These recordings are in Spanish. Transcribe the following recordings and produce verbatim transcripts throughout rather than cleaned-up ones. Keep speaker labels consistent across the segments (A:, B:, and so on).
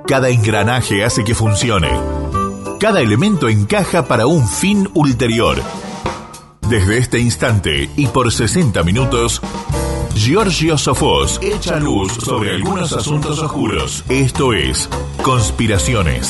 A: Cada engranaje hace que funcione. Cada elemento encaja para un fin ulterior. Desde este instante y por sesenta minutos, Giorgio Sofós echa luz sobre algunos asuntos oscuros. Esto es Conspiraciones.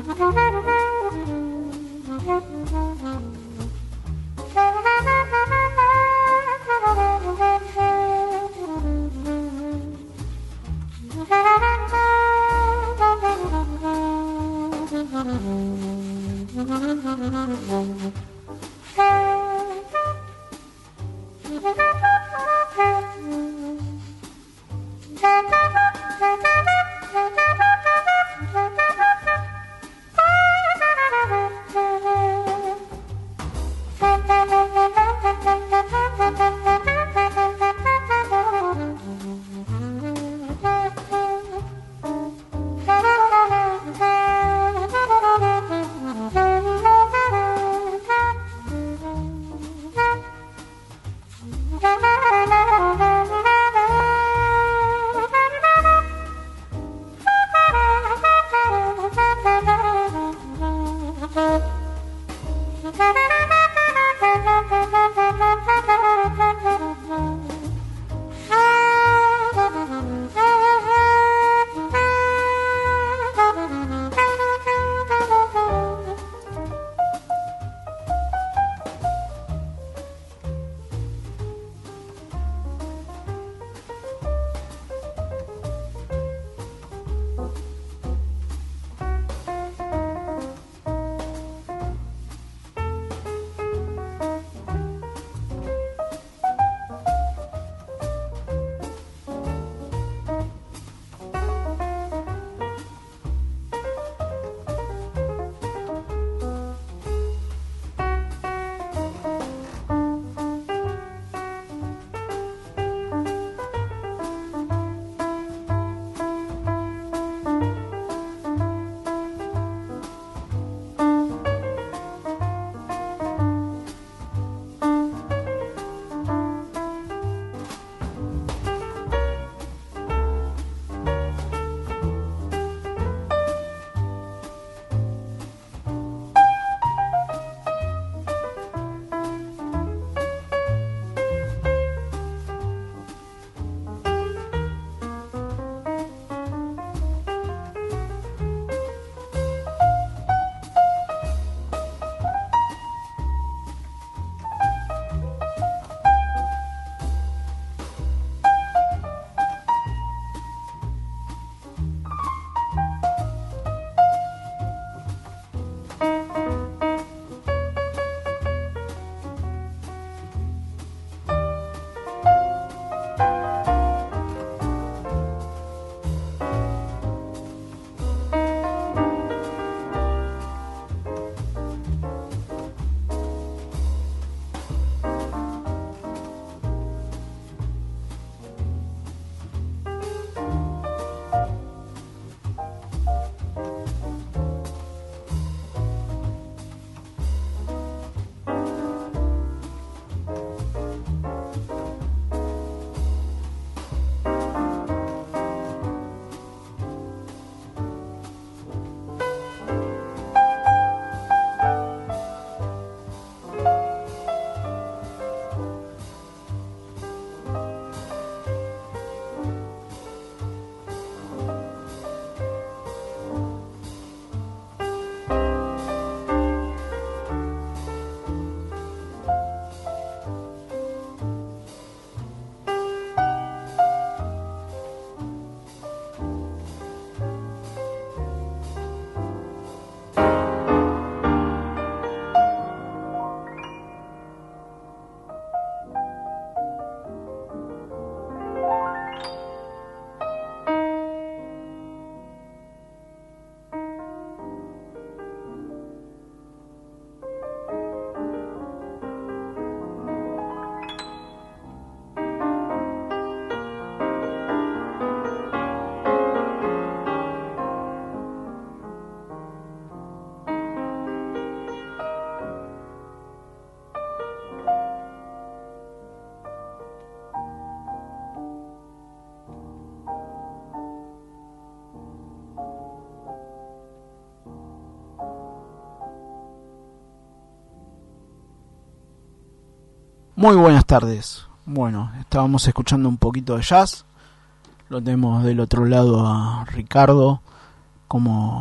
B: Muy buenas tardes. Bueno, estábamos escuchando un poquito de jazz. Lo tenemos del otro lado a Ricardo como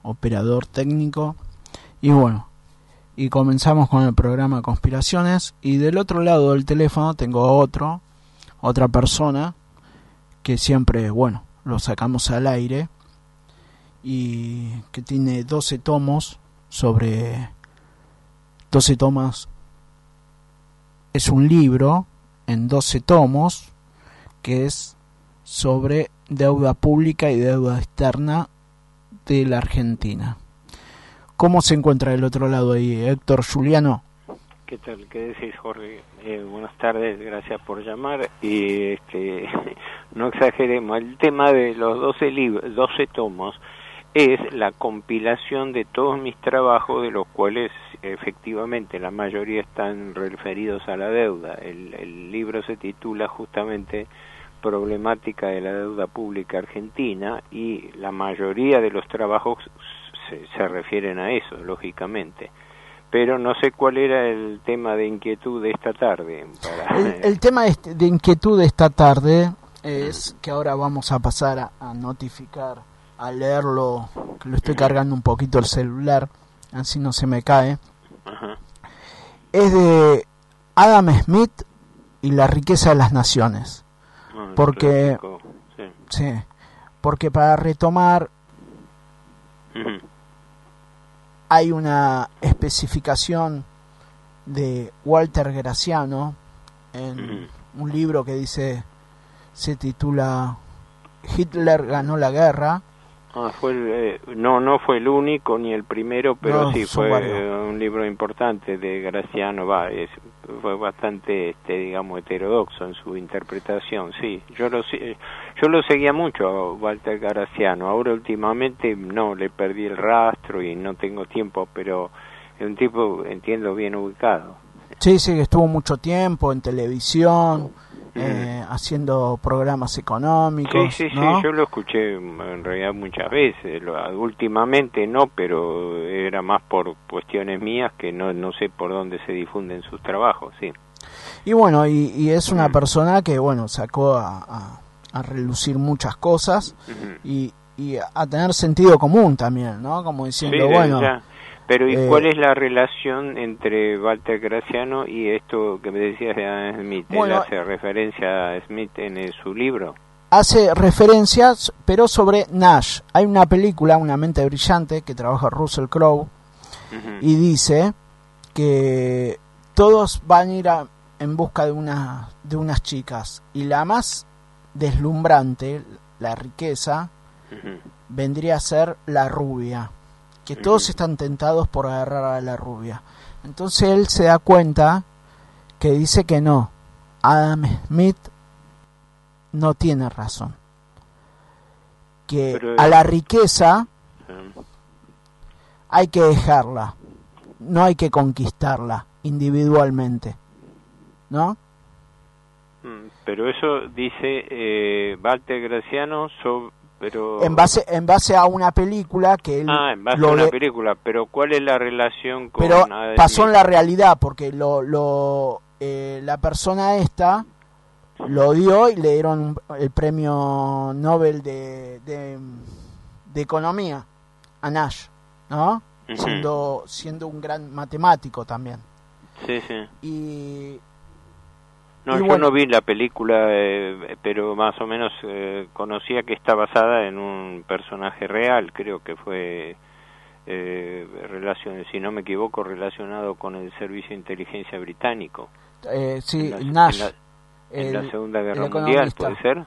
B: operador técnico. Y bueno, y comenzamos con el programa Conspiraciones. Y del otro lado del teléfono tengo otro, otra persona que siempre, bueno, lo sacamos al aire y que tiene doce tomos sobre doce tomos. Es un libro en doce tomos que es sobre deuda pública y deuda externa de la Argentina. ¿Cómo se encuentra del otro lado ahí, Héctor Juliano?
C: ¿Qué tal? ¿Qué decís, Jorge? Eh, buenas tardes, gracias por llamar. Y este, no exageremos, el tema de los doce libros, doce tomos, es la compilación de todos mis trabajos, de los cuales efectivamente la mayoría están referidos a la deuda. El, el libro se titula justamente Problemática de la deuda pública argentina, y la mayoría de los trabajos se, se refieren a eso, lógicamente. Pero no sé cuál era el tema de inquietud de esta tarde. Para...
B: El, el tema de, de inquietud de esta tarde es que ahora vamos a pasar a, a notificar, a leerlo, que lo estoy cargando un poquito el celular, así no se me cae.
C: Ajá.
B: Es de Adam Smith y la riqueza de las naciones.
C: Ah,
B: porque
C: sí.
B: sí, porque para retomar,
C: Uh-huh.
B: hay una especificación de Walter Graciano en uh-huh. un libro que dice, se titula Hitler ganó la guerra.
C: Ah, fue el, eh, no, no fue el único ni el primero, pero no, sí fue eh, un libro importante de Graciano. Va, es, fue bastante, este, digamos, heterodoxo en su interpretación. Sí, yo lo yo lo seguía mucho a Walter Graciano. Ahora últimamente no, le perdí el rastro y no tengo tiempo, pero es un tipo, entiendo, bien ubicado.
B: Sí, sí, estuvo mucho tiempo en televisión. Eh, haciendo programas económicos.
C: Sí, sí,
B: ¿no?
C: sí, yo lo escuché en realidad muchas veces, lo, últimamente no, pero era más por cuestiones mías que no no sé por dónde se difunden sus trabajos, sí.
B: Y bueno, y, y es una persona que, bueno, sacó a, a, a relucir muchas cosas uh-huh. y, y a tener sentido común también, ¿no? Como diciendo,
C: sí,
B: bueno...
C: Ya. Pero ¿y
B: eh,
C: cuál es la relación entre Walter Graciano y esto que me decías de Adam Smith?
B: Bueno,
C: ¿Él hace referencia a Smith en el, su libro?
B: Hace referencias, pero sobre Nash. Hay una película, Una mente brillante, que trabaja Russell Crowe, uh-huh. y dice que todos van a ir a, en busca de, una, de unas chicas, y la más deslumbrante, la riqueza, uh-huh. vendría a ser la rubia. Que todos están tentados por agarrar a la rubia. Entonces él se da cuenta que dice que no, Adam Smith no tiene razón, que Pero, a la riqueza uh, hay que dejarla, no hay que conquistarla individualmente, ¿no?
C: Pero eso dice eh, Walter Graciano sobre... Pero...
B: En base en base a una película que él
C: ah en base
B: lo
C: a una
B: le...
C: película, pero ¿cuál es la relación con?
B: Pero pasó en la realidad porque lo lo eh, la persona esta lo dio y le dieron el premio Nobel de de, de economía a Nash, ¿no? Uh-huh. siendo siendo un gran matemático también.
C: Sí, sí.
B: Y
C: No,
B: y
C: yo
B: bueno,
C: no vi la película, eh, pero más o menos eh, conocía que está basada en un personaje real, creo que fue, eh, relacion, si no me equivoco, relacionado con el Servicio de Inteligencia británico.
B: Eh, sí,
C: en la,
B: Nash.
C: En la, en
B: el,
C: la Segunda Guerra Mundial, ¿puede ser?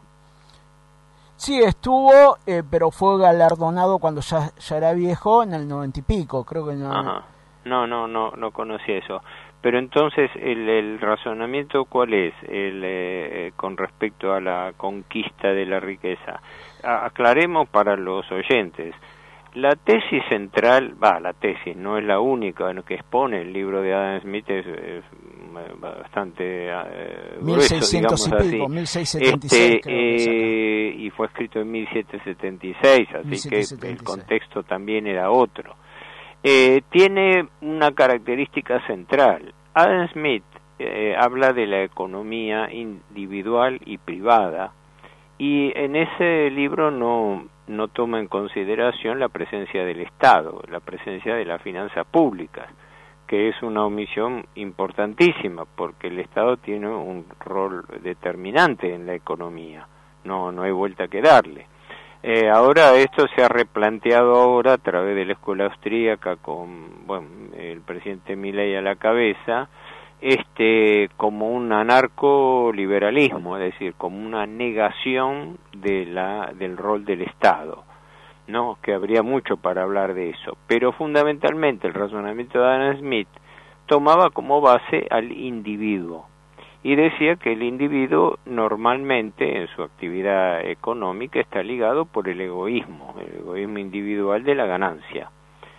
B: Sí, estuvo, eh, pero fue galardonado cuando ya, ya era viejo, en el noventa y pico, creo que no.
C: Ajá. No, no, no, no conocía eso. Pero entonces, el, el razonamiento, ¿cuál es el, eh, con respecto a la conquista de la riqueza? A, aclaremos para los oyentes. La tesis central, va, la tesis no es la única en que expone el libro de Adam Smith, es, es bastante eh, grueso, digamos así.
B: mil seiscientos setenta y seis,
C: este,
B: creo que
C: eh, y fue escrito en mil setecientos setenta y seis, así
B: mil setecientos setenta y seis.
C: Que el contexto también era otro. Eh, tiene una característica central. Adam Smith eh, habla de la economía individual y privada, y en ese libro no no toma en consideración la presencia del Estado, la presencia de las finanzas públicas, que es una omisión importantísima, porque el Estado tiene un rol determinante en la economía, no, no hay vuelta que darle. Eh, ahora esto se ha replanteado ahora a través de la escuela austríaca con, bueno, el presidente Milei a la cabeza, este como un anarcoliberalismo, es decir, como una negación de la del rol del Estado, ¿no? Que habría mucho para hablar de eso, pero fundamentalmente el razonamiento de Adam Smith tomaba como base al individuo y decía que el individuo normalmente en su actividad económica está ligado por el egoísmo, el egoísmo individual de la ganancia.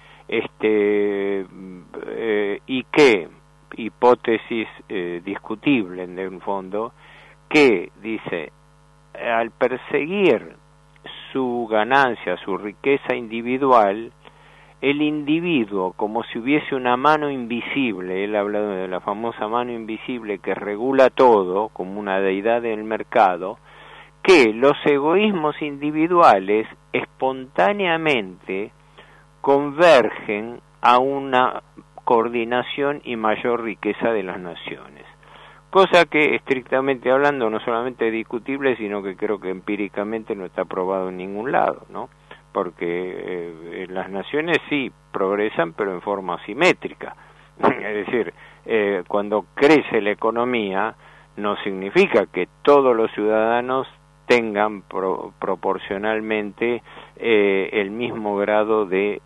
C: Este eh, y que hipótesis eh, discutible en el fondo, que dice, al perseguir su ganancia, su riqueza individual, el individuo, como si hubiese una mano invisible, él habla de la famosa mano invisible que regula todo, como una deidad del mercado, que los egoísmos individuales espontáneamente convergen a una coordinación y mayor riqueza de las naciones. Cosa que, estrictamente hablando, no solamente es discutible, sino que creo que empíricamente no está probado en ningún lado, ¿no? Porque eh, las naciones sí progresan, pero en forma asimétrica. Es decir, eh, cuando crece la economía, no significa que todos los ciudadanos tengan pro, proporcionalmente eh, el mismo grado de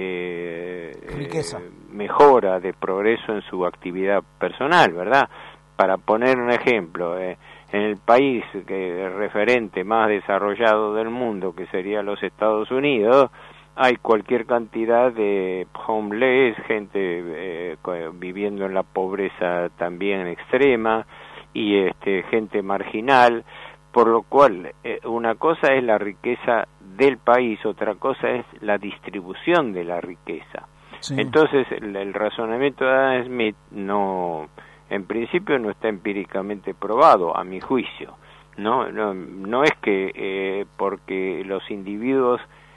C: eh,
B: riqueza,
C: eh, mejora, de progreso en su actividad personal, ¿verdad? Para poner un ejemplo, eh, en el país que es referente más desarrollado del mundo, que sería los Estados Unidos, hay cualquier cantidad de homeless, gente eh, viviendo en la pobreza también extrema, y este gente marginal, por lo cual eh, una cosa es la riqueza del país, otra cosa es la distribución de la riqueza. Sí. Entonces el, el razonamiento de Adam Smith no, en principio no está empíricamente probado, a mi juicio. No, no, no es que eh, porque los individuos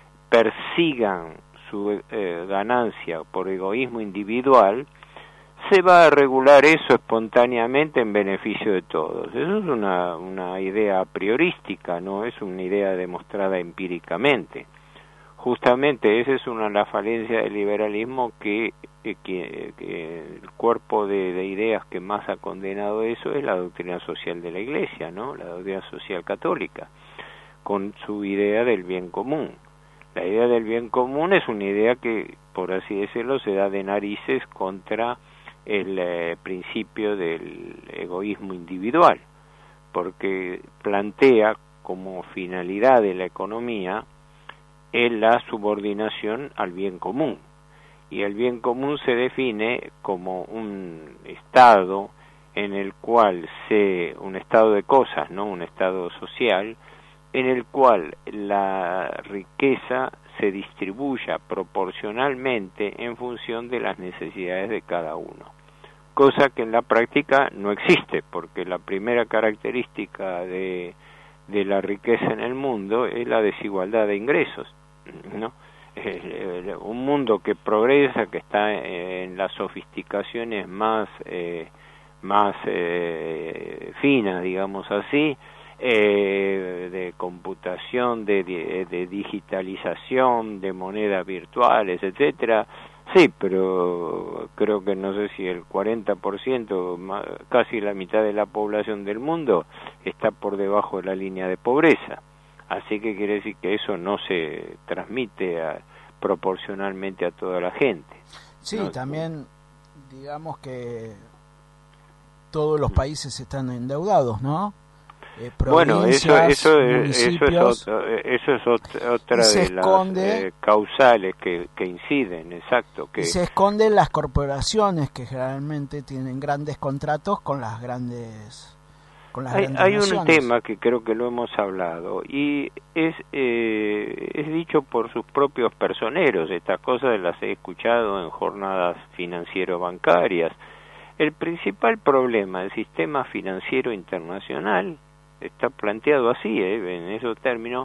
C: persigan su eh, ganancia por egoísmo individual, se va a regular eso espontáneamente en beneficio de todos. Eso es una, una idea a priorística, no es una idea demostrada empíricamente. Justamente esa es una la falencia del liberalismo, que, que, que el cuerpo de, de ideas que más ha condenado eso es la doctrina social de la Iglesia, ¿no? La doctrina social católica, con su idea del bien común. La idea del bien común es una idea que, por así decirlo, se da de narices contra el eh, principio del egoísmo individual, porque plantea como finalidad de la economía en la subordinación al bien común, y el bien común se define como un estado en el cual se, un estado de cosas, no un estado social, en el cual la riqueza se distribuya proporcionalmente en función de las necesidades de cada uno, cosa que en la práctica no existe, porque la primera característica de, de la riqueza en el mundo es la desigualdad de ingresos, ¿no? Eh, un mundo que progresa, que está en las sofisticaciones más eh, más eh, finas, digamos así, eh, de computación, de, de, de digitalización, de monedas virtuales, etcétera. Sí, pero creo que no sé si el cuarenta por ciento, casi la mitad de la población del mundo, está por debajo de la línea de pobreza. Así que quiere decir que eso no se transmite a, proporcionalmente a toda la gente.
B: Sí,
C: ¿no?
B: También digamos que todos los países están endeudados, ¿no? Eh,
C: bueno, eso eso es, eso es otro, eso es otra de esconde, las eh, causales que, que inciden, exacto. Que
B: y se esconden las corporaciones, que generalmente tienen grandes contratos con las grandes...
C: Hay, hay un tema que creo que lo hemos hablado, y es eh, es dicho por sus propios personeros. Estas cosas las he escuchado en jornadas financiero-bancarias. El principal problema del sistema financiero internacional, está planteado así, eh, en esos términos,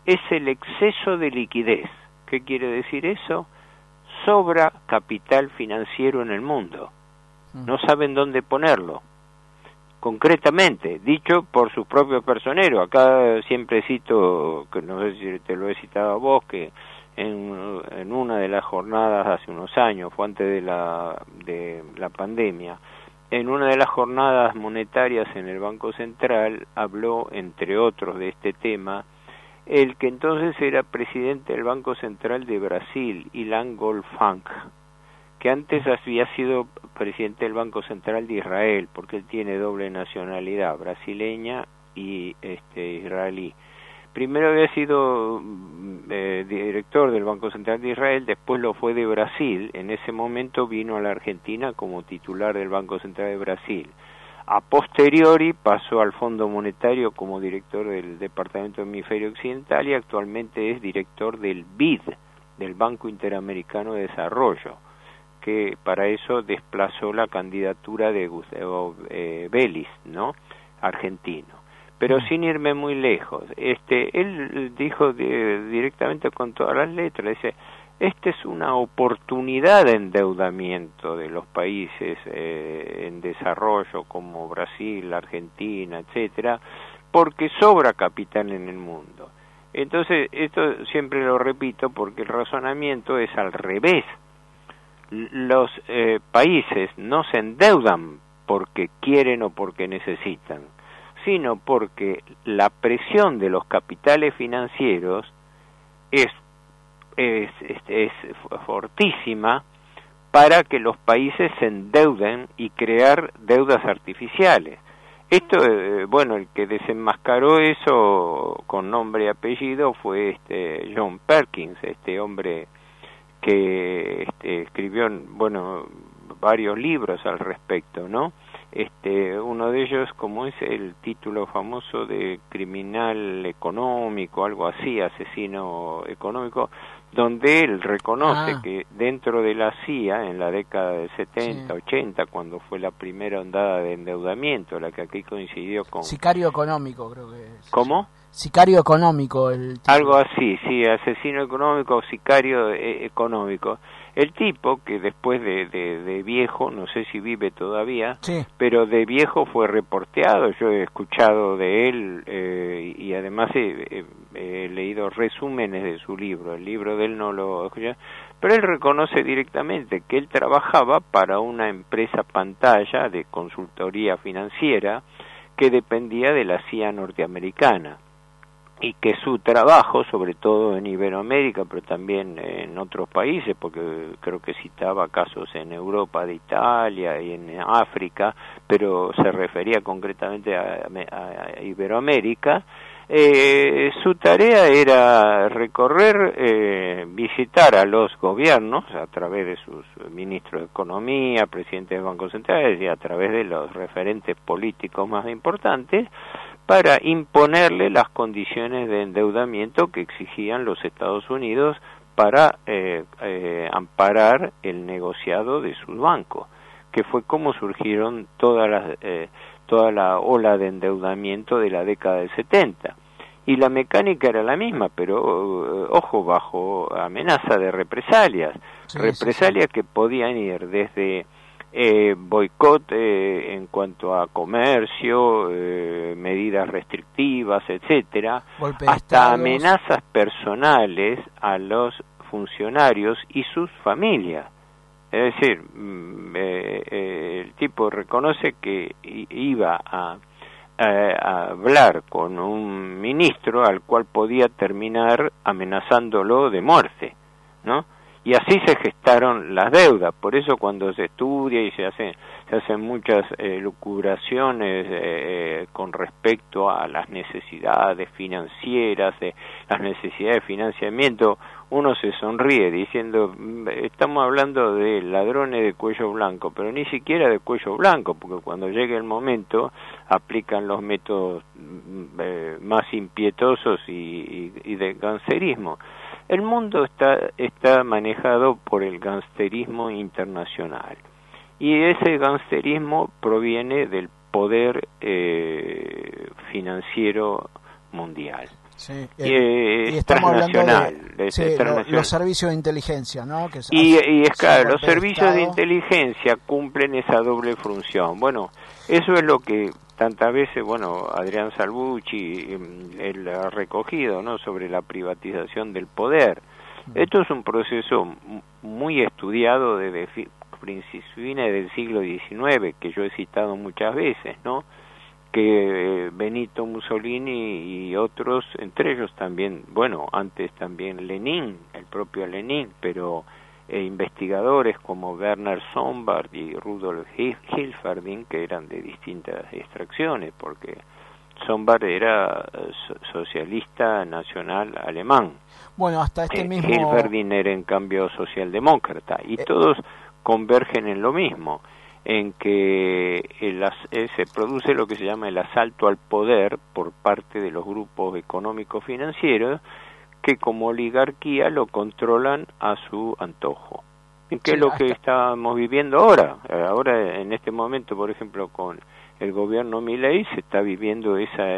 C: es el exceso de liquidez. ¿Qué quiere decir eso? Sobra capital financiero en el mundo. No saben dónde ponerlo. Concretamente, dicho por sus propios personeros. Acá siempre cito, que no sé si te lo he citado a vos, que en, en una de las jornadas hace unos años, fue antes de la, de la pandemia, en una de las jornadas monetarias en el Banco Central habló, entre otros, de este tema, el que entonces era presidente del Banco Central de Brasil, Ilan Goldfang, que antes había sido presidente del Banco Central de Israel, porque él tiene doble nacionalidad, brasileña y este, israelí. Primero había sido eh, director del Banco Central de Israel, después lo fue de Brasil, en ese momento vino a la Argentina como titular del Banco Central de Brasil. A posteriori pasó al Fondo Monetario como director del Departamento de Hemisferio Occidental y actualmente es director del B I D, del Banco Interamericano de Desarrollo, que para eso desplazó la candidatura de Gustavo eh, Vélez, ¿no? Argentino. Pero sin irme muy lejos, este, él dijo de, directamente con todas las letras, dice, esta es una oportunidad de endeudamiento de los países eh, en desarrollo como Brasil, Argentina, etcétera, porque sobra capital en el mundo. Entonces, esto siempre lo repito porque el razonamiento es al revés. Los eh, países no se endeudan porque quieren o porque necesitan, sino porque la presión de los capitales financieros es Es, es, es fortísima para que los países se endeuden y crear deudas artificiales. Esto, eh, bueno, el que desenmascaró eso con nombre y apellido fue este John Perkins, este hombre que este, escribió, bueno, varios libros al respecto, ¿no? Este, uno de ellos, como es el título famoso de criminal económico, algo así, asesino económico, donde él reconoce ah. que dentro de la C I A, en la década de setenta, sí. ochenta, cuando fue la primera ondada de endeudamiento, la que aquí coincidió con...
B: Sicario económico, creo que es.
C: ¿Cómo?
B: Sicario económico. El título.
C: Algo así, sí, asesino económico, sicario eh, económico. El tipo, que después de, de, de viejo, no sé si vive todavía,
B: sí.
C: pero de viejo fue reporteado, yo he escuchado de él eh, y además he, he, he leído resúmenes de su libro, el libro de él no lo escuché, pero él reconoce directamente que él trabajaba para una empresa pantalla de consultoría financiera que dependía de la C I A norteamericana, y que su trabajo, sobre todo en Iberoamérica, pero también en otros países, porque creo que citaba casos en Europa de Italia y en África, pero se refería concretamente a, a, a Iberoamérica, eh, su tarea era recorrer, eh, visitar a los gobiernos a través de sus ministros de Economía, presidentes de bancos centrales y a través de los referentes políticos más importantes, para imponerle las condiciones de endeudamiento que exigían los Estados Unidos para eh, eh, amparar el negociado de sus bancos, que fue como surgieron todas las, eh, toda la ola de endeudamiento de la década del setenta. Y la mecánica era la misma, pero uh, ojo, bajo amenaza de represalias, sí, represalias sí, sí. que podían ir desde Eh, boicot eh, en cuanto a comercio, eh, medidas restrictivas, etcétera, hasta amenazas personales a los funcionarios y sus familias. Es decir, eh, eh, el tipo reconoce que iba a, a, a hablar con un ministro al cual podía terminar amenazándolo de muerte, ¿no? Y así se gestaron las deudas. Por eso cuando se estudia y se hacen se hacen muchas eh, lucubraciones eh, con respecto a las necesidades financieras, eh, las necesidades de financiamiento, uno se sonríe diciendo, estamos hablando de ladrones de cuello blanco, pero ni siquiera de cuello blanco, porque cuando llegue el momento aplican los métodos eh, más impietosos y, y, y de gangsterismo. El mundo está, está manejado por el gangsterismo internacional y ese gangsterismo proviene del poder eh, financiero mundial.
B: Sí,
C: y, eh,
B: y estamos
C: transnacional,
B: hablando de
C: es
B: sí,
C: transnacional.
B: Lo, los servicios de inteligencia, ¿no? Que
C: y, y es claro, los
B: de
C: servicios
B: Estado.
C: de inteligencia cumplen esa doble función. Bueno, eso es lo que tantas veces, bueno, Adrián Salvucci él ha recogido, ¿no? Sobre la privatización del poder. Esto es un proceso muy estudiado desde fines del siglo diecinueve, que yo he citado muchas veces, ¿no? Que Benito Mussolini y otros, entre ellos también, bueno, antes también Lenin, el propio Lenin, pero eh, investigadores como Werner Sombart y Rudolf Hilferding, que eran de distintas extracciones, porque Sombart era socialista nacional alemán.
B: Bueno, hasta este
C: eh,
B: mismo...
C: Hilferding era en cambio socialdemócrata, y eh... todos convergen en lo mismo, en que el, eh, se produce lo que se llama el asalto al poder por parte de los grupos económicos financieros que como oligarquía lo controlan a su antojo. ¿Y qué sí, es lo hasta... que estamos viviendo ahora? Ahora, en este momento, por ejemplo, con el gobierno Milei se está viviendo esa,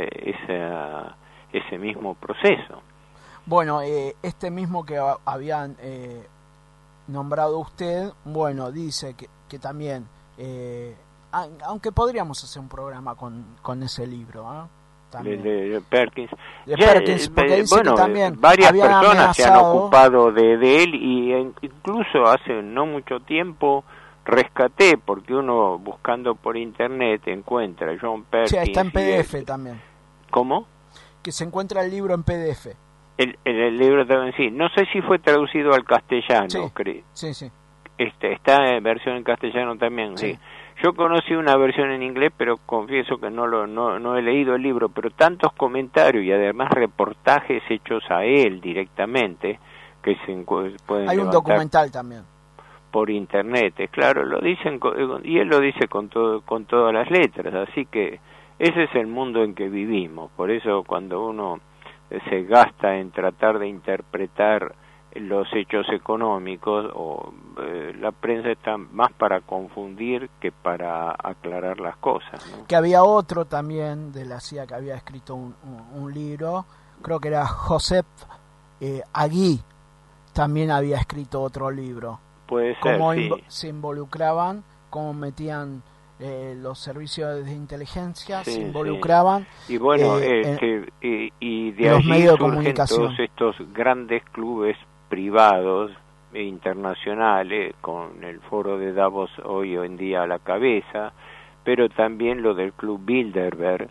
C: esa, ese mismo proceso.
B: Bueno, eh, este mismo que habían eh, nombrado usted, bueno, dice que, que también... Eh, aunque podríamos hacer un programa con, con ese libro, ¿eh?
C: También. De, de Perkins,
B: de Perkins porque
C: eh,
B: dice
C: bueno,
B: que también
C: varias personas
B: amenazado...
C: se han ocupado de, de él, y incluso hace no mucho tiempo rescaté, porque uno buscando por internet encuentra John Perkins.
B: Sí, está en P D F
C: el,
B: también.
C: ¿Cómo?
B: Que se encuentra el libro en P D F.
C: El, el, el libro también, sí. No sé si fue traducido al castellano,
B: sí,
C: creo.
B: Sí, sí.
C: Este, está en versión en castellano también, sí. sí. Yo conocí una versión en inglés, pero confieso que no lo no, no he leído el libro, pero tantos comentarios y además reportajes hechos a él directamente que se pueden
B: Hay un documental también
C: por internet, es claro, lo dicen y él lo dice con todo con todas las letras, así que ese es el mundo en que vivimos. Por eso cuando uno se gasta en tratar de interpretar los hechos económicos, o eh, la prensa está más para confundir que para aclarar las cosas, ¿no?
B: Que había otro también de la C I A que había escrito un, un, un libro, creo que era Josep eh, Agui, también había escrito otro libro.
C: Puede ser,
B: cómo
C: sí.
B: invo- se involucraban, cómo metían eh, los servicios de inteligencia, sí, se involucraban.
C: Sí. Y bueno,
B: eh,
C: este,
B: en,
C: y, y de
B: los
C: allí
B: medios de
C: surgen
B: comunicación.
C: todos estos grandes clubes privados e internacionales, con el foro de Davos hoy en día a la cabeza, pero también lo del Club Bilderberg,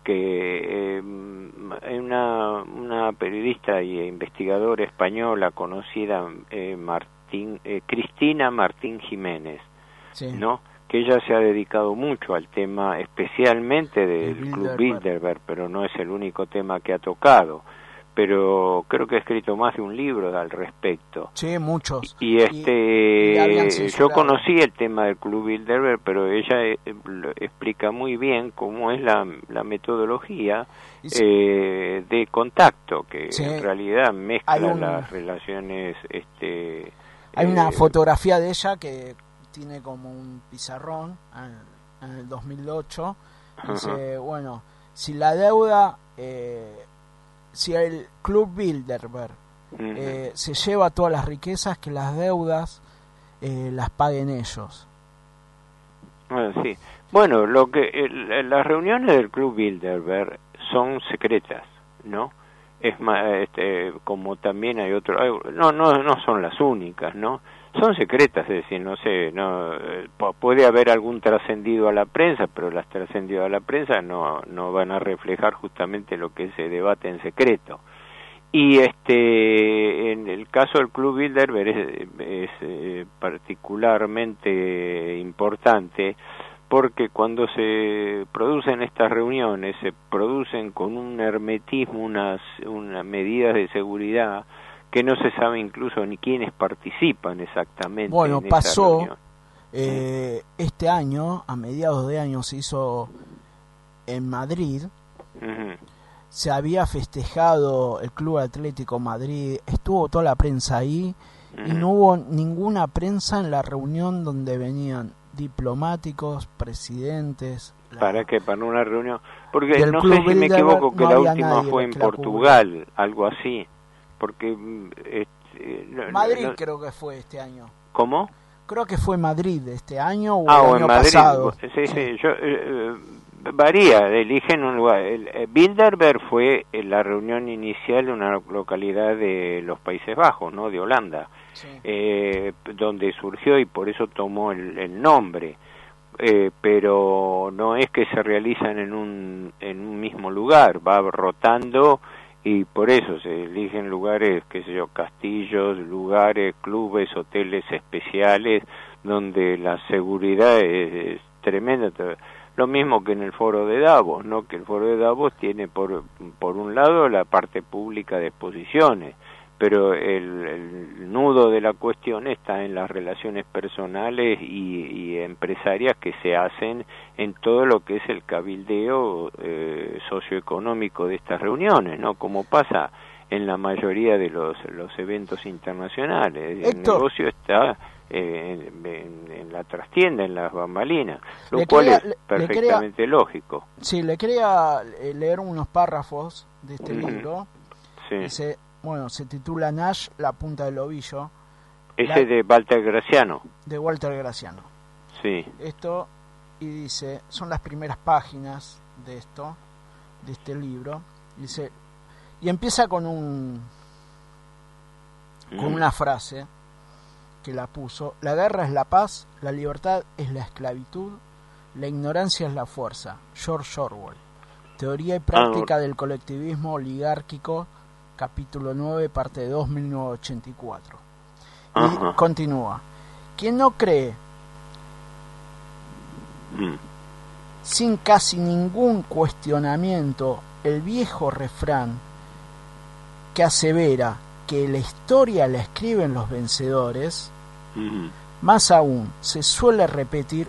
C: que eh, una, una periodista y investigadora española conocida, eh, Martín, eh, Cristina Martín Jiménez, sí. ¿no? Que ella se ha dedicado mucho al tema, especialmente del Bilderberg. Club Bilderberg, pero no es el único tema que ha tocado. Pero creo que ha escrito más de un libro al respecto.
B: Sí, muchos.
C: Y este, y yo conocí el tema del Club Bilderberg, pero ella eh, explica muy bien cómo es la, la metodología sí. eh, de contacto, que sí. en realidad mezcla un, las relaciones. Este,
B: hay
C: eh,
B: una fotografía de ella que tiene como un pizarrón en, en el dos mil ocho. Dice, uh-huh. bueno, si la deuda... Eh, si el Club Bilderberg uh-huh. eh, se lleva todas las riquezas, que las deudas eh, las paguen ellos.
C: Bueno, sí. Bueno, lo que el, las reuniones del Club Bilderberg son secretas, ¿no? Es más, este, como también hay otro, no, no, no son las únicas, ¿no? Son secretas, es decir, no sé, no puede haber algún trascendido a la prensa, pero las trascendidas a la prensa no no van a reflejar justamente lo que se debate en secreto. Y este, en el caso del Club Bilderberg es, es eh, particularmente importante, porque cuando se producen estas reuniones se producen con un hermetismo, unas unas medidas de seguridad que no se sabe incluso ni quiénes participan exactamente.
B: Bueno,
C: en
B: pasó
C: esa reunión.
B: Eh, este año, a mediados de año, se hizo en Madrid. Uh-huh. Se había festejado el Club Atlético Madrid, estuvo toda la prensa ahí, uh-huh. y no hubo ninguna prensa en la reunión donde venían diplomáticos, presidentes,
C: La, ¿Para qué? ¿Para una reunión? Porque
B: del
C: no
B: Club
C: sé si me
B: Bilderberg
C: equivoco que
B: no
C: la
B: había
C: última
B: nadie
C: fue en
B: que la
C: Portugal,
B: cubría.
C: algo así. Porque... Eh, eh, no,
B: Madrid
C: no,
B: creo que fue este año.
C: ¿Cómo?
B: Creo que fue Madrid este año o
C: ah,
B: el
C: o
B: año
C: en Madrid.
B: pasado.
C: Sí, sí, sí. Yo, eh, varía, eligen un lugar. El, eh, Bilderberg fue eh, la reunión inicial de una localidad de los Países Bajos, ¿no? De Holanda, sí. eh, donde surgió y por eso tomó el, el nombre. Eh, pero no es que se realizan en un, en un mismo lugar, va rotando y por eso se eligen lugares, qué sé yo, castillos, lugares, clubes, hoteles especiales, donde la seguridad es, es tremenda. Lo mismo que en el foro de Davos, ¿no? Que el foro de Davos tiene por, por un lado la parte pública de exposiciones, pero el, el nudo de la cuestión está en las relaciones personales y, y empresarias que se hacen en todo lo que es el cabildeo eh, socioeconómico de estas reuniones, ¿no? Como pasa en la mayoría de los, los eventos internacionales. El
B: Héctor,
C: negocio está eh, en, en, en la trastienda, en las bambalinas, lo
B: le
C: cual
B: quería,
C: es perfectamente
B: quería,
C: lógico.
B: Sí, le quería leer unos párrafos de este
C: Uh-huh.
B: libro.
C: Sí.
B: Dice... Bueno, se titula Nash, la punta del ovillo.
C: Ese
B: la,
C: de Walter Graciano.
B: De Walter Graciano.
C: Sí.
B: Esto, y dice, son las primeras páginas de esto, de este libro. Dice, y empieza con un, mm. con una frase que la puso: la guerra es la paz, la libertad es la esclavitud, la ignorancia es la fuerza. George Orwell. Teoría y práctica ah. del colectivismo oligárquico. Capítulo nueve, parte dos, mil novecientos ochenta y cuatro. Y Ajá. continúa. Quien no cree, mm. sin casi ningún cuestionamiento, el viejo refrán que asevera que la historia la escriben los vencedores, mm. más aún, se suele repetir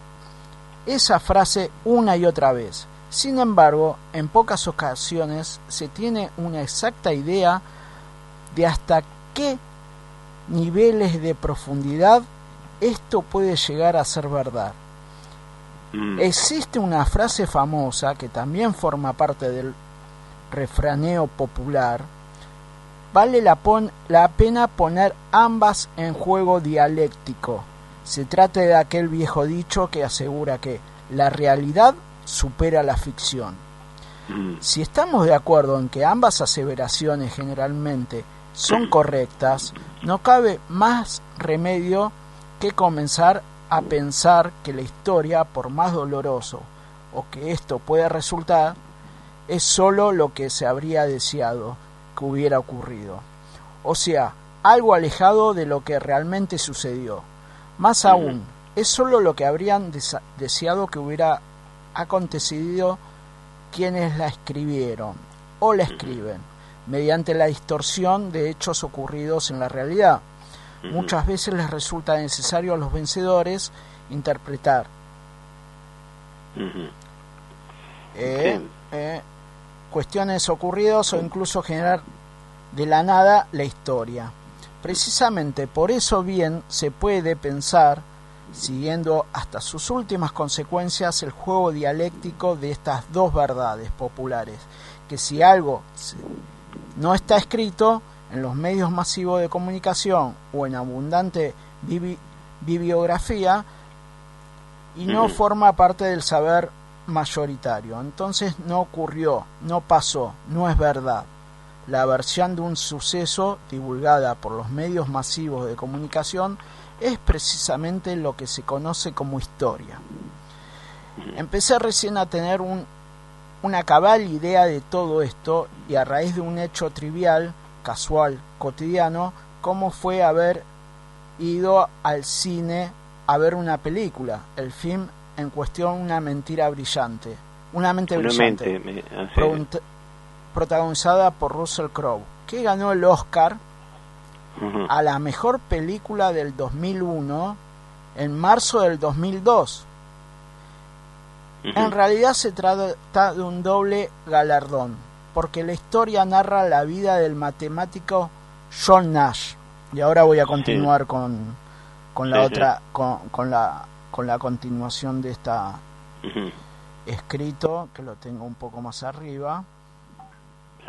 B: esa frase una y otra vez. Sin embargo, en pocas ocasiones se tiene una exacta idea de hasta qué niveles de profundidad esto puede llegar a ser verdad. Mm. Existe una frase famosa que también forma parte del refraneo popular. Vale la, pon- la pena poner ambas en juego dialéctico. Se trata de aquel viejo dicho que asegura que la realidad supera la ficción. Mm. Si estamos de acuerdo en que ambas aseveraciones generalmente son correctas, no cabe más remedio que comenzar a pensar que la historia, por más doloroso o que esto pueda resultar, es solo lo que se habría deseado que hubiera ocurrido, o sea, algo alejado de lo que realmente sucedió. Más aún, es solo lo que habrían desa- deseado que hubiera acontecido quienes la escribieron o la escriben, mediante la distorsión de hechos ocurridos en la realidad. Uh-huh. Muchas veces les resulta necesario a los vencedores interpretar uh-huh. eh, sí. eh, cuestiones ocurridas o incluso generar de la nada la historia. Precisamente por eso bien se puede pensar, siguiendo hasta sus últimas consecuencias, el juego dialéctico de estas dos verdades populares, que si algo no está escrito en los medios masivos de comunicación o en abundante bibi- bibliografía y no forma parte del saber mayoritario, entonces no ocurrió, no pasó, no es verdad. La versión de un suceso divulgada por los medios masivos de comunicación es precisamente lo que se conoce como historia. Empecé recién a tener un, una cabal idea de todo esto, y a raíz de un hecho trivial, casual, cotidiano, como fue haber ido al cine a ver una película, el film en cuestión, Una mentira brillante, una mente
C: una
B: brillante,
C: mente, me,
B: pro, protagonizada por Russell Crowe, que ganó el Oscar uh-huh. a la mejor película del dos mil uno en marzo del dos mil dos. Uh-huh. En realidad se trata de un doble galardón, porque la historia narra la vida del matemático John Nash. Y ahora voy a continuar sí. con con la sí, otra sí. con, con la con la continuación de esta uh-huh. escrito, que lo tengo un poco más arriba.
C: Sí.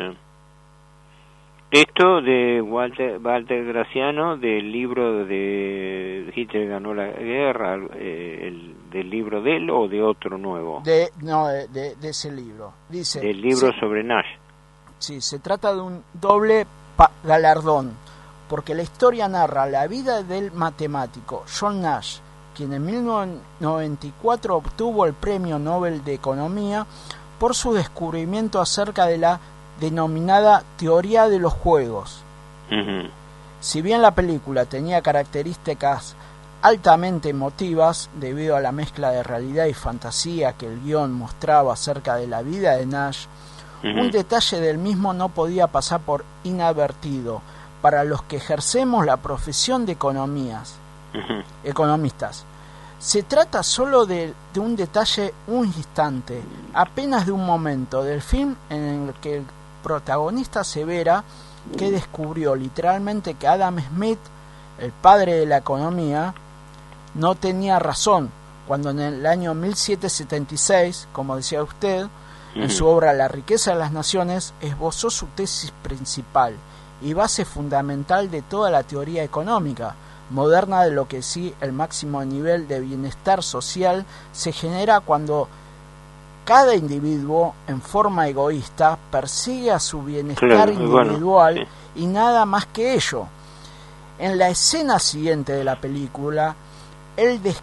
C: Esto de Walter, Walter Graziano, del libro de Hitler ganó la guerra, eh, el, ¿del libro de él o de otro nuevo?
B: De, no, de, de, de ese libro. Dice,
C: del libro
B: sí,
C: sobre Nash.
B: Sí, se trata de un doble pa- galardón, porque la historia narra la vida del matemático John Nash, quien en mil novecientos noventa y cuatro obtuvo el Premio Nobel de Economía por su descubrimiento acerca de la denominada teoría de los juegos.
C: Uh-huh.
B: Si bien la película tenía características altamente emotivas debido a la mezcla de realidad y fantasía que el guión mostraba acerca de la vida de Nash, uh-huh. un detalle del mismo no podía pasar por inadvertido para los que ejercemos la profesión de economías, uh-huh. economistas. Se trata solo de, de un detalle, un instante, apenas de un momento del film en el que el protagonista asevera que descubrió literalmente que Adam Smith, el padre de la economía, no tenía razón, cuando en el año mil setecientos setenta y seis, como decía usted, uh-huh. en su obra La riqueza de las naciones, esbozó su tesis principal y base fundamental de toda la teoría económica moderna, de lo que sí el máximo nivel de bienestar social se genera cuando cada individuo en forma egoísta persigue a su bienestar claro, individual bueno, sí. y nada más que ello. En la escena siguiente de la película, el, des,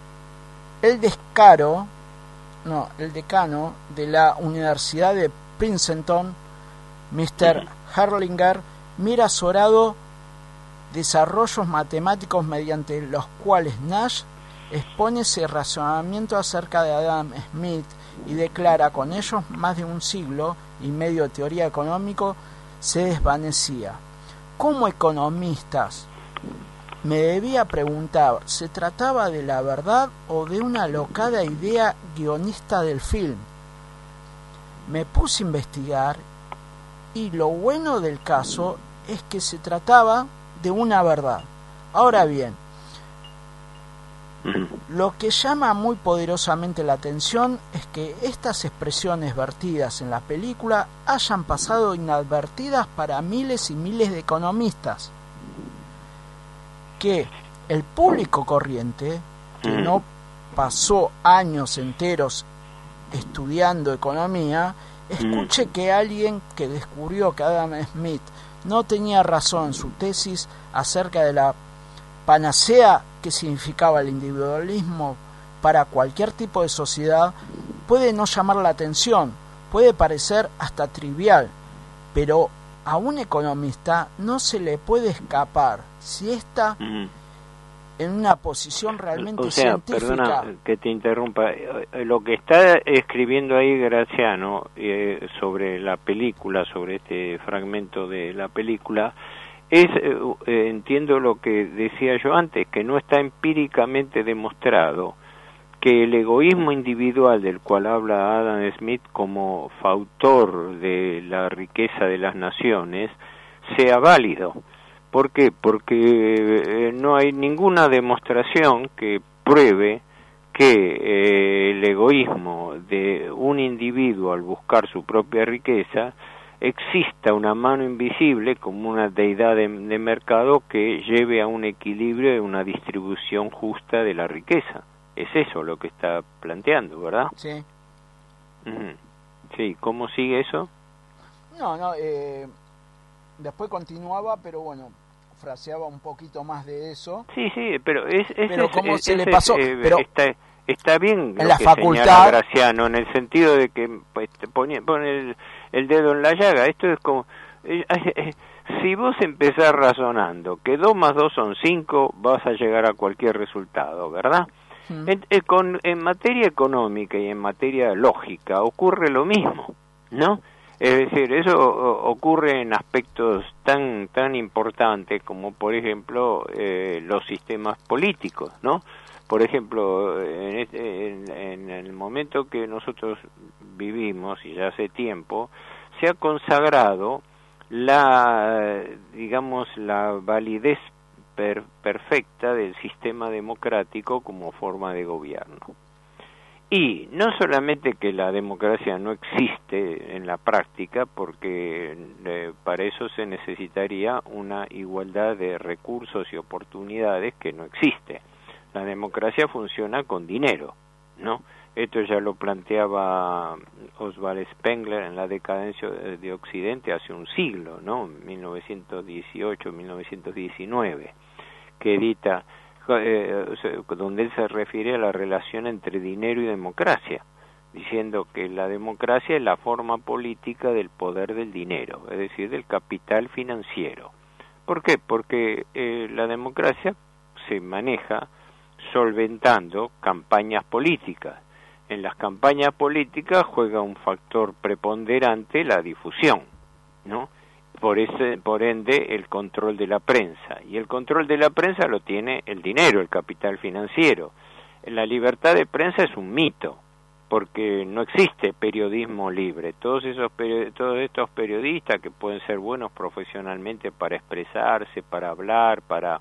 B: el descaro, no, el decano de la Universidad de Princeton, mister Uh-huh. Herlinger, mira azorado desarrollos matemáticos mediante los cuales Nash expone ese razonamiento acerca de Adam Smith y declara: con ellos más de un siglo y medio de teoría económica se desvanecía. Como economistas, me debía preguntar, ¿se trataba de la verdad o de una alocada idea guionista del film? Me puse a investigar y lo bueno del caso es que se trataba de una verdad. Ahora bien, lo que llama muy poderosamente la atención es que estas expresiones vertidas en la película hayan pasado inadvertidas para miles y miles de economistas, que el público corriente, que no pasó años enteros estudiando economía, escuche que alguien que descubrió que Adam Smith no tenía razón en su tesis acerca de la panacea que significaba el individualismo para cualquier tipo de sociedad, puede no llamar la atención, puede parecer hasta trivial, pero a un economista no se le puede escapar si está uh-huh. en una posición realmente
C: o sea,
B: científica.
C: Perdona que te interrumpa, lo que está escribiendo ahí Graziano eh, sobre la película, sobre este fragmento de la película, es, eh, entiendo lo que decía yo antes, que no está empíricamente demostrado que el egoísmo individual del cual habla Adam Smith como fautor de la riqueza de las naciones sea válido. ¿Por qué? Porque eh, no hay ninguna demostración que pruebe que eh, el egoísmo de un individuo al buscar su propia riqueza exista una mano invisible como una deidad de, de mercado que lleve a un equilibrio y una distribución justa de la riqueza. Es eso lo que está planteando, ¿verdad?
B: Sí.
C: Uh-huh. Sí, ¿cómo sigue eso?
B: No, no, eh, después continuaba, pero bueno, fraseaba un poquito más de eso.
C: Sí, sí, pero es, es
B: pero
C: es,
B: cómo
C: es,
B: se
C: es,
B: le pasó,
C: eh,
B: pero
C: está está bien
B: en
C: lo
B: la
C: que
B: facultad
C: señala Graziano, en el sentido de que pues, te pone, pone el, el dedo en la llaga. Esto es como eh, eh, si vos empezás razonando que dos más dos son cinco, vas a llegar a cualquier resultado, ¿verdad? Hmm. En, eh, con, en materia económica y en materia lógica ocurre lo mismo, ¿no? Es decir, eso ocurre en aspectos tan tan importantes como, por ejemplo, eh, los sistemas políticos, ¿no? Por ejemplo, en, este, en, en el momento que nosotros vivimos, y ya hace tiempo, se ha consagrado la, digamos, la validez per, perfecta del sistema democrático como forma de gobierno. Y no solamente que la democracia no existe en la práctica, porque eh, para eso se necesitaría una igualdad de recursos y oportunidades que no existe. La democracia funciona con dinero, ¿no? Esto ya lo planteaba Oswald Spengler en La decadencia de Occidente hace un siglo, ¿no? mil novecientos dieciocho, mil novecientos diecinueve, que edita... Eh, donde él se refiere a la relación entre dinero y democracia, diciendo que la democracia es la forma política del poder del dinero, es decir, del capital financiero. ¿Por qué? Porque eh, la democracia se maneja solventando campañas políticas. En las campañas políticas juega un factor preponderante la difusión, ¿no? Por ese, por ende, el control de la prensa. Y el control de la prensa lo tiene el dinero, el capital financiero. La libertad de prensa es un mito, porque no existe periodismo libre. Todos esos todos estos periodistas que pueden ser buenos profesionalmente para expresarse, para hablar, para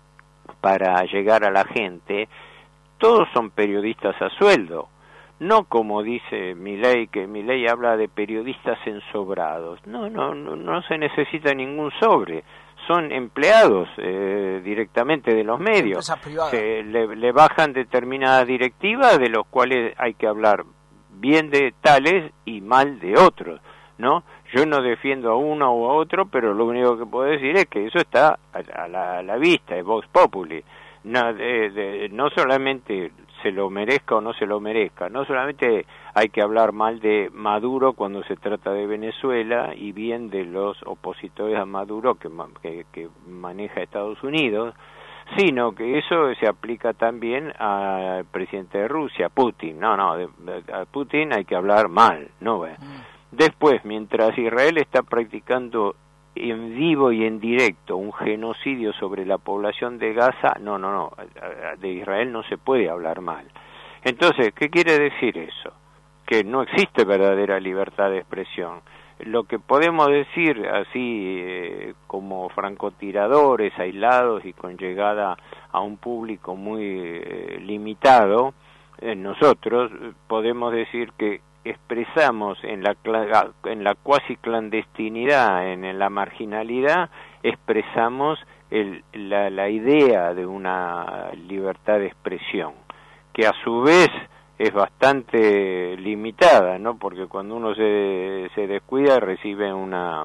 C: para llegar a la gente, todos son periodistas a sueldo. No como dice Milei, que Milei habla de periodistas ensobrados. No, no, no, no se necesita ningún sobre. Son empleados eh, directamente de los medios. Se, le, le bajan determinadas directivas de los cuales hay que hablar bien de tales y mal de otros, ¿no? Yo no defiendo a uno o a otro, pero lo único que puedo decir es que eso está a, a, la, a la vista, es Vox Populi. No, de, de, no solamente se lo merezca o no se lo merezca, no solamente hay que hablar mal de Maduro cuando se trata de Venezuela y bien de los opositores a Maduro que, que, que maneja Estados Unidos, sino que eso se aplica también al presidente de Rusia, Putin. No, no, de, de, a Putin hay que hablar mal, ¿no? Bueno. Después, mientras Israel está practicando en vivo y en directo un genocidio sobre la población de Gaza, no, no, no, de Israel no se puede hablar mal. Entonces, ¿qué quiere decir eso? Que no existe verdadera libertad de expresión. Lo que podemos decir así eh, como francotiradores aislados y con llegada a un público muy eh, limitado, eh, nosotros podemos decir que expresamos en la en la cuasi clandestinidad, en, en la marginalidad, expresamos el, la, la idea de una libertad de expresión, que a su vez es bastante limitada, ¿no? Porque cuando uno se, se descuida recibe una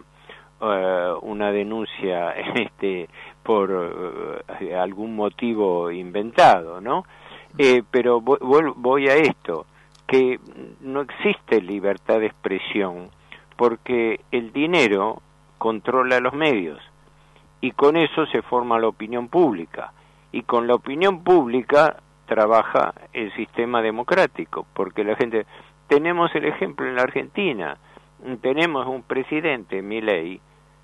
C: uh, una denuncia este por uh, algún motivo inventado, ¿no? Eh, pero voy, voy a esto, que no existe libertad de expresión porque el dinero controla los medios y con eso se forma la opinión pública y con la opinión pública trabaja el sistema democrático, porque la gente, tenemos el ejemplo en la Argentina, tenemos un presidente, Milei,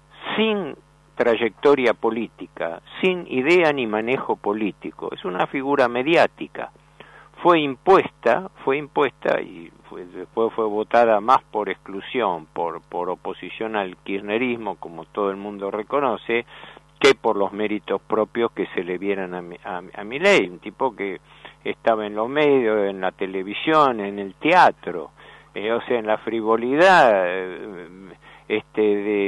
C: sin trayectoria política, sin idea ni manejo político, es una figura mediática. Fue impuesta, fue impuesta y fue, después fue votada más por exclusión, por, por oposición al kirchnerismo, como todo el mundo reconoce, que por los méritos propios que se le vieran a, a, a Milei, un tipo que estaba en los medios, en la televisión, en el teatro, eh, o sea, en la frivolidad eh, este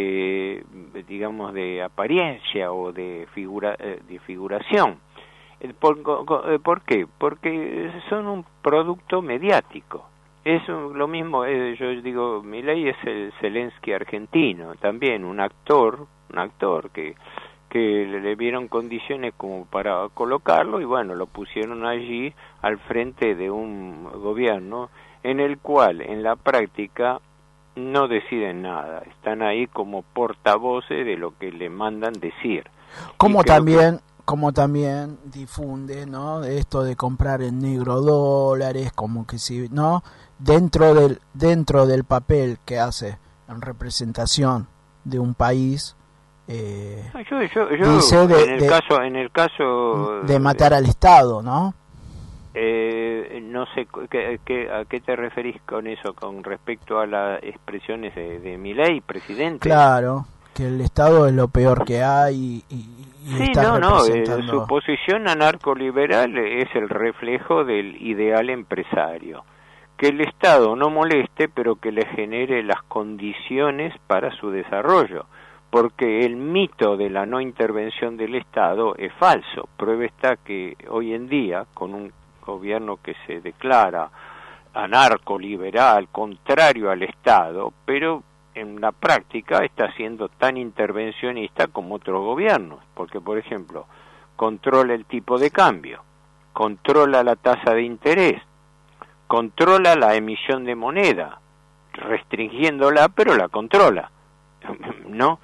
C: de, digamos, de apariencia o de, figura, eh, de figuración. ¿Por, ¿Por qué? Porque son un producto mediático. Es lo mismo, eh, yo digo, Milei es el Zelensky argentino, también un actor, un actor que que le vieron condiciones como para colocarlo y bueno, lo pusieron allí al frente de un gobierno en el cual en la práctica no deciden nada, están ahí como portavoces de lo que le mandan decir.
B: Como también que... como también difunde, ¿no? Esto de comprar en negro dólares, como que si, ¿no? Dentro del dentro del papel que hace en representación de un país. Eh,
C: yo, yo, yo dice de, en el de, caso en el caso
B: de matar al Estado, ¿no?
C: Eh, no sé ¿qué, qué, a qué te referís con eso, con respecto a las expresiones de, de Milei, presidente.
B: Claro, que el Estado es lo peor que hay y, y, y
C: sí,
B: está
C: no, no,
B: representando...
C: eh, su posición anarcoliberal es el reflejo del ideal empresario. que el Estado no moleste, pero que le genere las condiciones para su desarrollo, porque el mito de la no intervención del Estado es falso. Prueba está que hoy en día, con un gobierno que se declara anarco-liberal, contrario al Estado, pero en la práctica está siendo tan intervencionista como otros gobiernos, porque, por ejemplo, controla el tipo de cambio, controla la tasa de interés, controla la emisión de moneda, restringiéndola, pero la controla, ¿no?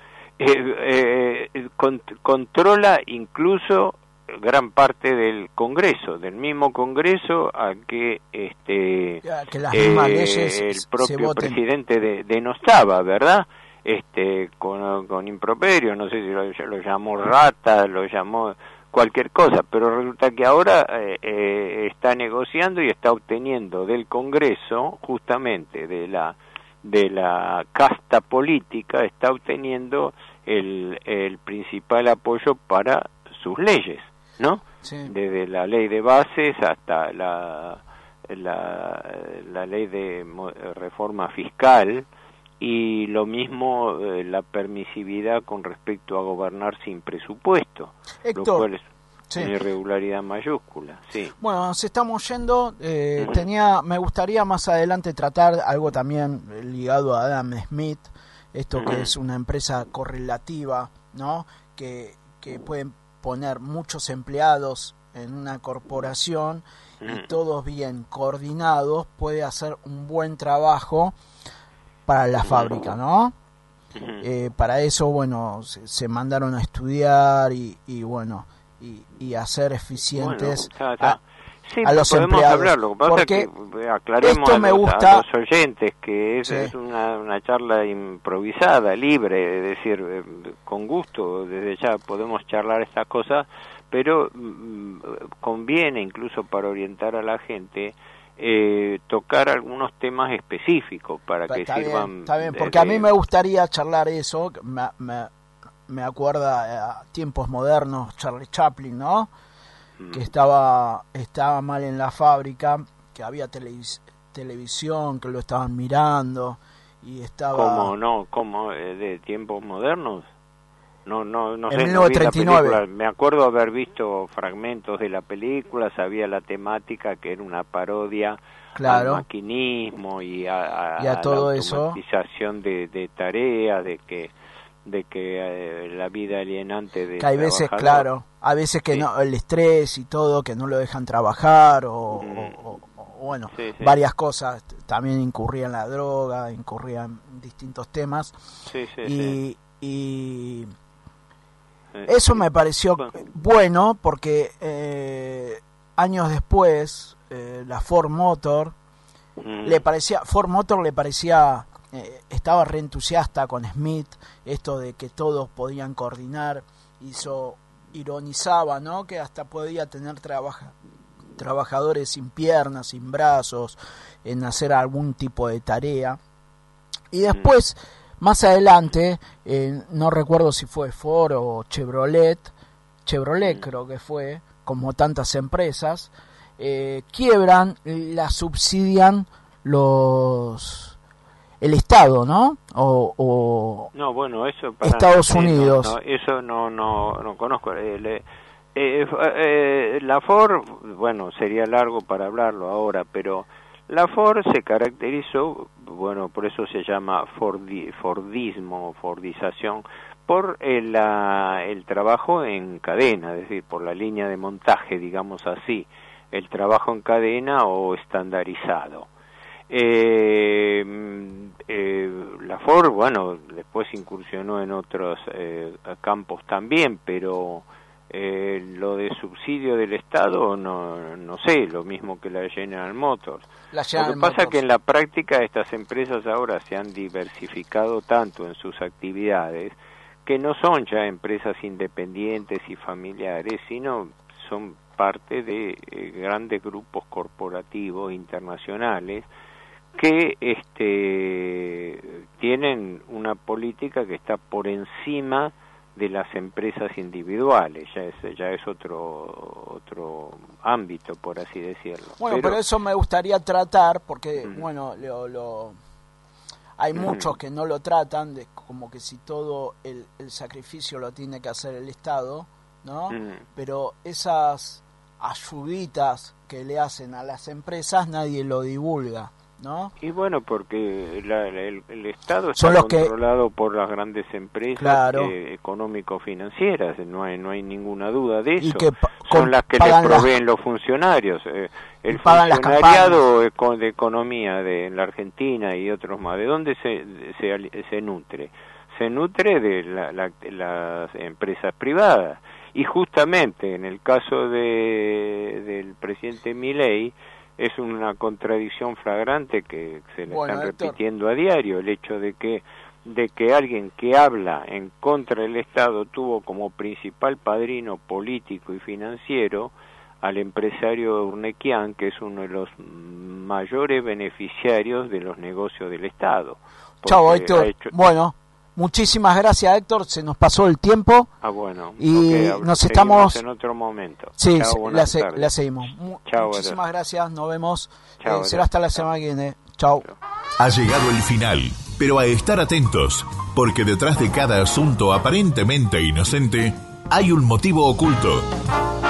C: Eh, eh, con, controla incluso gran parte del Congreso, del mismo Congreso a que este
B: que las mismas
C: eh,
B: leyes
C: el
B: se
C: propio
B: voten.
C: presidente de, denostaba, ¿verdad? Este con, con improperio, no sé si lo, lo llamó rata, lo llamó cualquier cosa, pero resulta que ahora eh, eh, está negociando y está obteniendo del Congreso, justamente de la de la casta política, está obteniendo el, el principal apoyo para sus leyes, ¿no?
B: Sí.
C: Desde la ley de bases hasta la la, la ley de reforma fiscal, y lo mismo eh, la permisividad con respecto a gobernar sin presupuesto,
B: Héctor,
C: lo cual es
B: sí.
C: una irregularidad mayúscula. Sí.
B: Bueno, nos estamos yendo. Eh,
C: Uh-huh.
B: tenía, me gustaría más adelante tratar algo también ligado a Adam Smith, esto
C: Uh-huh.
B: que es una empresa correlativa, ¿no? Que, que pueden poner muchos empleados en una corporación
C: Uh-huh.
B: y todos bien coordinados puede hacer un buen trabajo para la
C: Uh-huh.
B: fábrica, ¿no?
C: Uh-huh.
B: Eh, para eso, bueno, se, se mandaron a estudiar y, y bueno, y, y hacer eficientes
C: Bueno, está, está.
B: a,
C: sí,
B: a los
C: podemos
B: empleados.
C: hablar, lo que pasa
B: Porque
C: es que aclaremos
B: esto
C: a
B: me
C: los,
B: gusta,
C: a los oyentes que es,
B: sí.
C: es una, una charla improvisada, libre, es decir, eh, con gusto, desde ya podemos charlar estas cosas, pero mm, conviene incluso para orientar a la gente eh, tocar algunos temas específicos para que
B: está
C: sirvan.
B: bien, está bien,
C: de,
B: porque a mí
C: de...
B: me gustaría charlar eso, me, me, me acuerda a tiempos modernos, Charlie Chaplin, ¿no?
C: Mm.
B: Que estaba estaba mal en la fábrica, que había televis televisión, que lo estaban mirando y estaba...
C: ¿Cómo no? ¿Cómo? Eh, ¿De tiempos modernos? No, no, no
B: En
C: sé,
B: mil
C: no vi
B: novecientos
C: la
B: treinta y nueve.
C: película. Me acuerdo haber visto fragmentos de la película, sabía la temática, que era una parodia
B: Claro.
C: al maquinismo y a, a,
B: Y a todo
C: la
B: eso.
C: automatización de, de tareas, de que de que eh, la vida alienante de
B: Que hay veces, claro, a veces que
C: sí.
B: no, el estrés y todo, que no lo dejan trabajar o,
C: Mm.
B: o, o, o bueno,
C: Sí, sí.
B: varias cosas. También incurría en la droga, incurría en distintos temas.
C: Sí, sí,
B: y,
C: sí.
B: y
C: Eh,
B: eso me pareció
C: bueno.
B: bueno porque eh, años después eh, la Ford Motor
C: Mm.
B: le parecía Ford Motor le parecía eh, estaba re entusiasta con Smith, esto de que todos podían coordinar, hizo ironizaba, ¿no? Que hasta podía tener trabaja, trabajadores sin piernas, sin brazos, en hacer algún tipo de tarea. Y después, mm. más adelante, eh, no recuerdo si fue Ford o Chevrolet, Chevrolet mm. creo que fue, como tantas empresas, eh, quiebran, la subsidian los el Estado, ¿no? O, o
C: no, bueno, eso para
B: Estados
C: no,
B: Unidos.
C: No, no, eso no, no, no conozco. Eh, le, eh, eh, la Ford, bueno, sería largo para hablarlo ahora, pero la Ford se caracterizó, bueno, por eso se llama Fordi, Fordismo, Fordización, por el, la, el trabajo en cadena, es decir, por la línea de montaje, digamos así, el trabajo en cadena o estandarizado. Eh, eh, la Ford, bueno, después incursionó en otros eh, campos también, pero eh, lo de subsidio del Estado, no, no sé, lo mismo que la General Motors.
B: La General
C: lo que pasa
B: Motors.
C: es que en la práctica estas empresas ahora se han diversificado tanto en sus actividades que no son ya empresas independientes y familiares, sino son parte de eh, grandes grupos corporativos internacionales que este tienen una política que está por encima de las empresas individuales, ya es ya es otro otro ámbito, por así decirlo.
B: Bueno, pero, pero eso me gustaría tratar, porque, uh-huh. bueno, lo, lo, hay uh-huh. muchos que no lo tratan, de como que si todo el, el sacrificio lo tiene que hacer el Estado, ¿no? Uh-huh. Pero esas ayuditas que le hacen a las empresas nadie lo divulga, ¿no?
C: Y bueno, porque la, la, el, el Estado
B: está
C: Son controlado
B: que...
C: por las grandes empresas
B: claro.
C: eh, económico-financieras, no hay no hay ninguna duda de eso.
B: Y que pa-
C: Son las que les proveen
B: las...
C: los funcionarios. Eh, el
B: funcionariado
C: de economía de la Argentina y otros más, ¿de dónde se se, se nutre? Se nutre de la, la, las empresas privadas. Y justamente en el caso de del presidente Milei, es una contradicción flagrante que se le
B: bueno,
C: están
B: Héctor.
C: repitiendo a diario, el hecho de que de que alguien que habla en contra del Estado tuvo como principal padrino político y financiero al empresario Urnequian, que es uno de los mayores beneficiarios de los negocios del Estado.
B: Chao, Héctor. Hecho... Bueno, muchísimas gracias, Héctor, se nos pasó el tiempo.
C: Ah, bueno.
B: Y okay, nos estamos
C: en otro momento.
B: Sí,
C: Chao,
B: la, se... la seguimos.
C: Chao,
B: muchísimas gracias, nos vemos.
C: Chao,
B: eh, será hasta la semana que viene. Chao.
A: Ha llegado el final, pero a estar atentos, porque detrás de cada asunto aparentemente inocente hay un motivo oculto.